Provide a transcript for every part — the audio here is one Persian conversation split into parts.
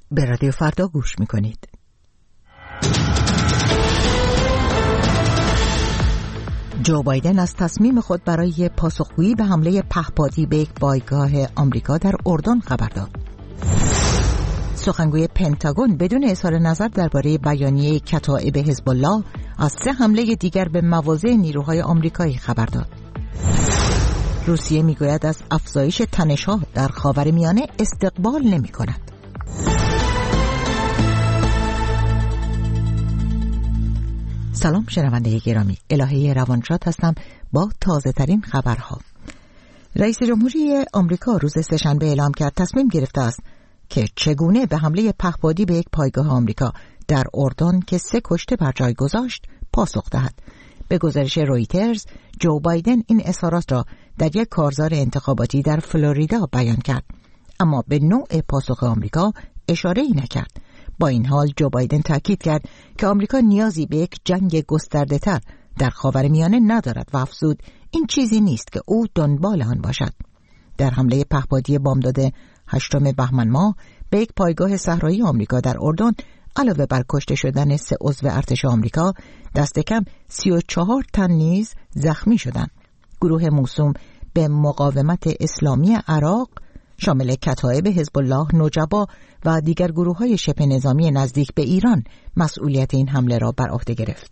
به رادیو فردا گوش میکنید. جو بایدن از تصمیم خود برای پاسخگویی به حمله پهپادی به یک پایگاه آمریکا در اردن خبر داد. سخنگوی پنتاگون بدون اظهار نظر درباره بیانیه کتائب حزب الله از 3 حمله دیگر به مواضع نیروهای آمریکایی خبر داد. روسیه میگوید از افزایش تنش‌ها در خاورمیانه استقبال نمی‌کند. سلام شنونده گرامی، الهه روانشاد هستم با تازه ترین خبرها. رئیس جمهوری آمریکا روز سه‌شنبه اعلام کرد تصمیم گرفته است که چگونه به حمله پهپادی به یک پایگاه آمریکا در اردن که 3 کشته بر جای گذاشت پاسخ دهد. به گزارش رویترز، جو بایدن این اظهارات را در یک کارزار انتخاباتی در فلوریدا بیان کرد، اما به نوع پاسخ آمریکا اشاره‌ای نکرد. با این حال جو بایدن تاکید کرد که آمریکا نیازی به یک جنگ گسترده‌تر در خاورمیانه ندارد و افزود این چیزی نیست که او دنبال آن باشد. در حمله پهپادی بامداد 8 بهمن ماه به یک پایگاه صحرایی آمریکا در اردن، علاوه بر کشته شدن 3 عضو ارتش آمریکا، دست کم 34 تن نیز زخمی شدند. گروه موسوم به مقاومت اسلامی عراق شامل کتائب حزب الله، نجبا و دیگر گروه‌های شبه نظامی نزدیک به ایران مسئولیت این حمله را بر عهده گرفت.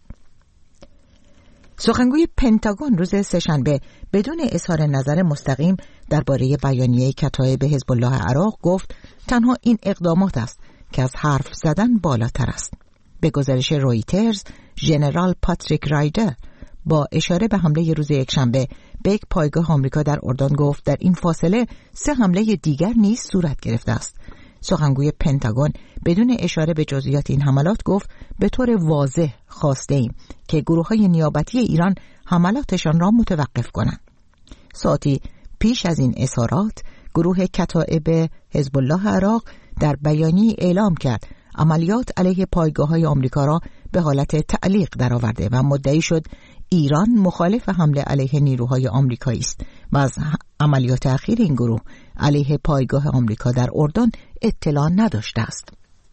سخنگوی پنتاگون روز سه‌شنبه بدون اظهار نظر مستقیم درباره بیانیه کتائب حزب الله عراق گفت تنها این اقدامات است که از حرف زدن بالاتر است. به گزارش رویترز، ژنرال پاتریک رایدر با اشاره به حمله روز یکشنبه به یک پایگاه آمریکا در اردن گفت در این فاصله 3 حمله دیگر نیز صورت گرفته است. سخنگوی پنتاگون بدون اشاره به جزئیات این حملات گفت به طور واضح خواسته ایم که گروه‌های نیابتی ایران حملاتشان را متوقف کنند. ساعتی پیش از این اظهارات، گروه کتائب حزب الله عراق در بیانیه اعلام کرد عملیات علیه پایگاه‌های آمریکا را به حالت تعلیق درآورده و مدعی شد ایران مخالف حمله علیه نیروهای آمریکایی است و از عملیات اخیر این گروه علیه پایگاه آمریکا در اردن اطلاع نداشته است.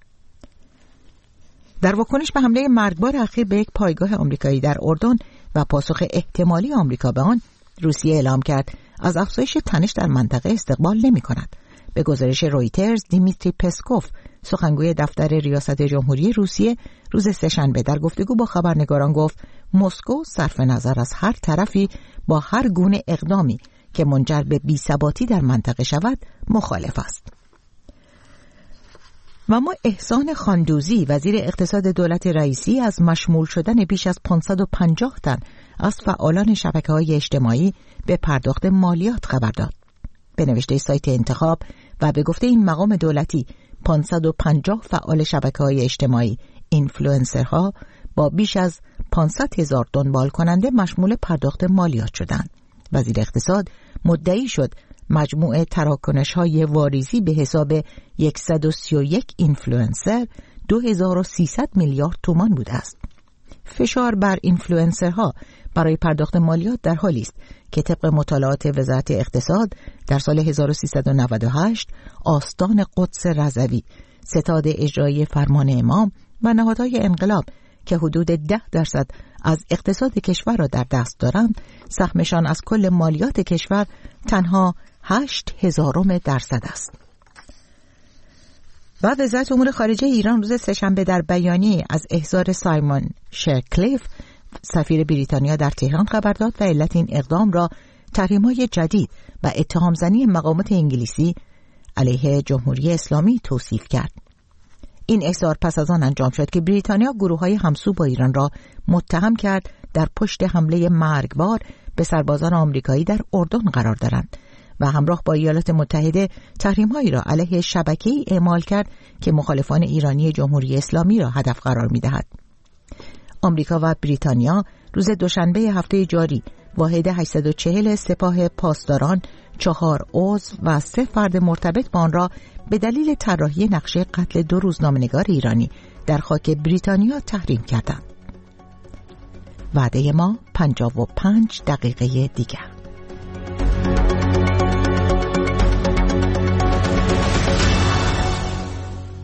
در واکنش به حمله مرگبار اخیر به یک پایگاه آمریکایی در اردن و پاسخ احتمالی آمریکا به آن، روسیه اعلام کرد از افزایش تنش در منطقه استقبال نمی‌کند. به گزارش رویترز، دیمیتری پسکوف، سخنگوی دفتر ریاست جمهوری روسیه، روز سه‌شنبه در گفتگو با خبرنگاران گفت مسکو صرف نظر از هر طرفی با هر گونه اقدامی که منجر به بی‌ثباتی در منطقه شود مخالف است. و اما احسان خاندوزی، وزیر اقتصاد دولت رئیسی، از مشمول شدن بیش از 550 تن از فعالان شبکه‌های اجتماعی به پرداخت مالیات خبر داد. به نوشته سایت انتخاب و به گفته این مقام دولتی، 550 فعال شبکه‌های اجتماعی، اینفلوئنسرها، با بیش از 500,000 دنبال کننده مشمول پرداخت مالیات شدند. وزیر اقتصاد مدعی شد مجموع تراکنش‌های واریزی به حساب 131 اینفلوئنسر 2300 میلیارد تومان بوده است. فشار بر اینفلوئنسرها برای پرداخت مالیات در حالی است که طبق مطالعات وزارت اقتصاد در سال 1398 آستان قدس رضوی، ستاد اجرایی فرمان امام و نهادهای انقلاب که حدود 10% از اقتصاد کشور را در دست دارند، سهمشان از کل مالیات کشور تنها 0.08% است. و وزارت امور خارجه ایران روز سه‌شنبه در بیانیه از احضار سایمون شرکلیف، سفیر بریتانیا در تهران خبر داد و علت این اقدام را تحریم‌های جدید و اتهام‌زنی مقامات انگلیسی علیه جمهوری اسلامی توصیف کرد. این احضار پس از آن انجام شد که بریتانیا گروه‌های همسو با ایران را متهم کرد در پشت حمله مرگبار به سربازان آمریکایی در اردن قرار دارند و همراه با ایالات متحده تحریم‌هایی را علیه شبکه‌ای اعمال کرد که مخالفان ایرانی جمهوری اسلامی را هدف قرار می‌دهد. آمریکا و بریتانیا روز دوشنبه هفته جاری واحد 840 سپاه پاسداران، 4 عضو و 3 فرد مرتبط با آن را به دلیل طراحی نقشه قتل 2 روزنامه‌نگار ایرانی در خاک بریتانیا تحریم کردند. وعده ما 55 دقیقه دیگر.